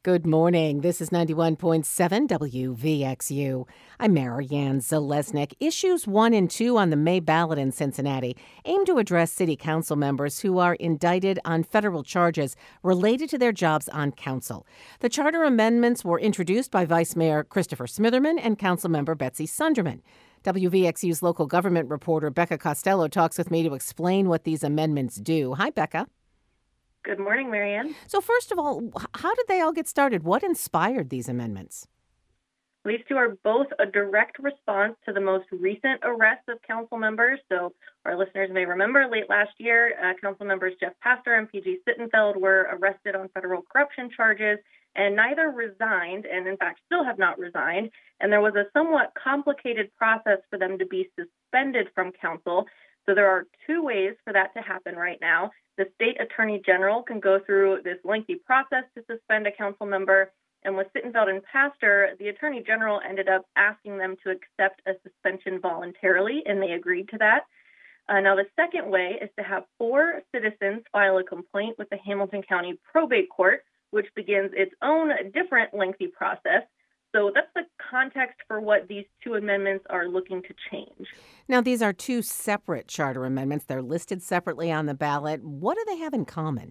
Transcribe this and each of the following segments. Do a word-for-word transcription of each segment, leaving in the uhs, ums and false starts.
Good morning. This is ninety-one point seven W V X U. I'm Marianne Zalesnik. Issues one and two on the May ballot in Cincinnati aim to address city council members who are indicted on federal charges related to their jobs on council. The charter amendments were introduced by Vice Mayor Christopher Smitherman and Councilmember Betsy Sunderman. W V X U's local government reporter Becca Costello talks with me to explain what these amendments do. Hi, Becca. Good morning, Marianne. So first of all, how did they all get started? What inspired these amendments? These two are both a direct response to the most recent arrests of council members. So our listeners may remember late last year, uh, council members Jeff Pastor and P G Sittenfeld were arrested on federal corruption charges, and neither resigned, and in fact still have not resigned. And there was a somewhat complicated process for them to be suspended from council. So there are two ways for that to happen right now. The state attorney general can go through this lengthy process to suspend a council member. And with Sittenfeld and Pastor, the attorney general ended up asking them to accept a suspension voluntarily, and they agreed to that. Uh, now, the second way is to have four citizens file a complaint with the Hamilton County Probate Court, which begins its own different lengthy process. So that's the context for what these two amendments are looking to change. Now, these are two separate charter amendments. They're listed separately on the ballot. What do they have in common?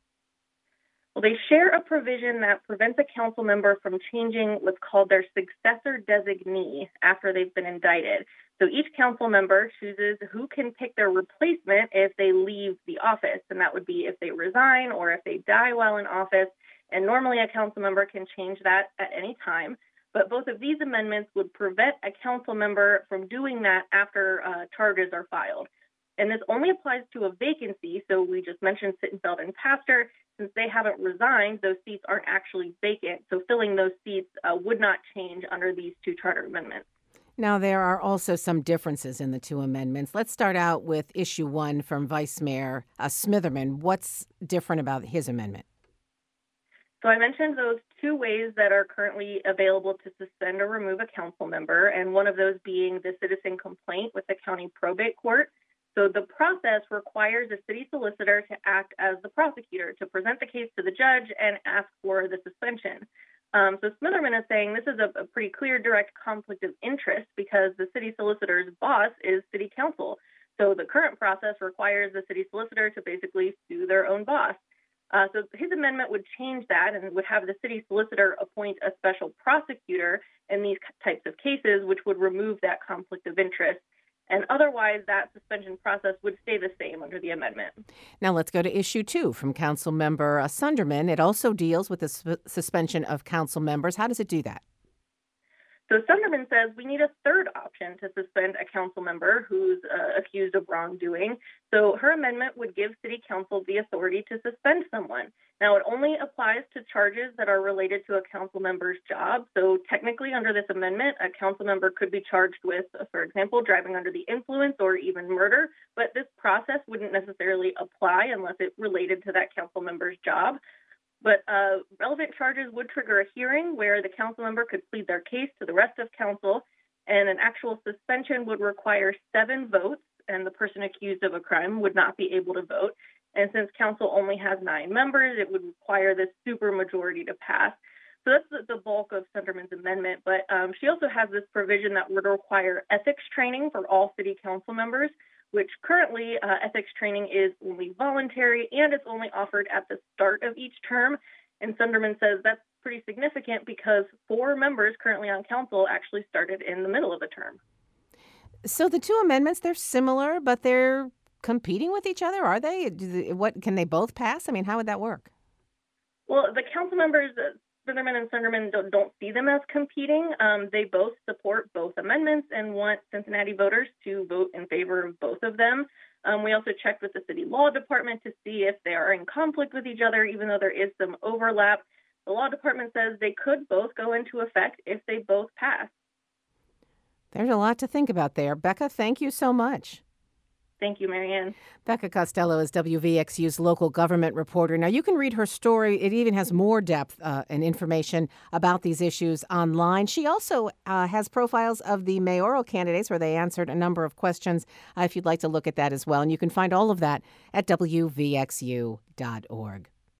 Well, they share a provision that prevents a council member from changing what's called their successor designee after they've been indicted. So each council member chooses who can pick their replacement if they leave the office, and that would be if they resign or if they die while in office. And normally a council member can change that at any time. But both of these amendments would prevent a council member from doing that after uh, charges are filed. And this only applies to a vacancy. So we just mentioned Sittenfeld and Pastor. Since they haven't resigned, those seats aren't actually vacant. So filling those seats uh, would not change under these two charter amendments. Now, there are also some differences in the two amendments. Let's start out with issue one from Vice Mayor uh, Smitherman. What's different about his amendment? So I mentioned those two ways that are currently available to suspend or remove a council member, and one of those being the citizen complaint with the county probate court. So the process requires a city solicitor to act as the prosecutor, to present the case to the judge and ask for the suspension. Um, so Smitherman is saying this is a, a pretty clear direct conflict of interest because the city solicitor's boss is city council. So the current process requires the city solicitor to basically sue their own boss. Uh, so his amendment would change that and would have the city solicitor appoint a special prosecutor in these types of cases, which would remove that conflict of interest. And otherwise, that suspension process would stay the same under the amendment. Now let's go to issue two from Council Member uh, Sunderman. It also deals with the su- suspension of council members. How does it do that? So Sunderman says we need a third option to suspend a council member who's uh, accused of wrongdoing. So her amendment would give city council the authority to suspend someone. Now, it only applies to charges that are related to a council member's job. So technically, under this amendment, a council member could be charged with, for example, driving under the influence or even murder. But this process wouldn't necessarily apply unless it related to that council member's job. But uh, relevant charges would trigger a hearing where the council member could plead their case to the rest of council, and an actual suspension would require seven votes, and the person accused of a crime would not be able to vote. And since council only has nine members, it would require this supermajority to pass. So that's the, the bulk of Sunderman's amendment. But um, she also has this provision that would require ethics training for all city council members, which currently uh, ethics training is only voluntary and it's only offered at the start of each term. And Sunderman says that's pretty significant because four members currently on council actually started in the middle of a term. So the two amendments, they're similar, but they're competing with each other, are they? Do they what can they both pass? I mean, how would that work? Well, the council members, uh, Smitherman and Sunderman, don't, don't see them as competing. Um, they both support both amendments and want Cincinnati voters to vote in favor of both of them. Um, we also checked with the city law department to see if they are in conflict with each other, even though there is some overlap. The law department says they could both go into effect if they both pass. There's a lot to think about there. Becca, thank you so much. Thank you, Marianne. Becca Costello is W V X U's local government reporter. Now, you can read her story. It even has more depth uh, and information about these issues online. She also uh, has profiles of the mayoral candidates where they answered a number of questions, uh, if you'd like to look at that as well. And you can find all of that at W V X U dot org.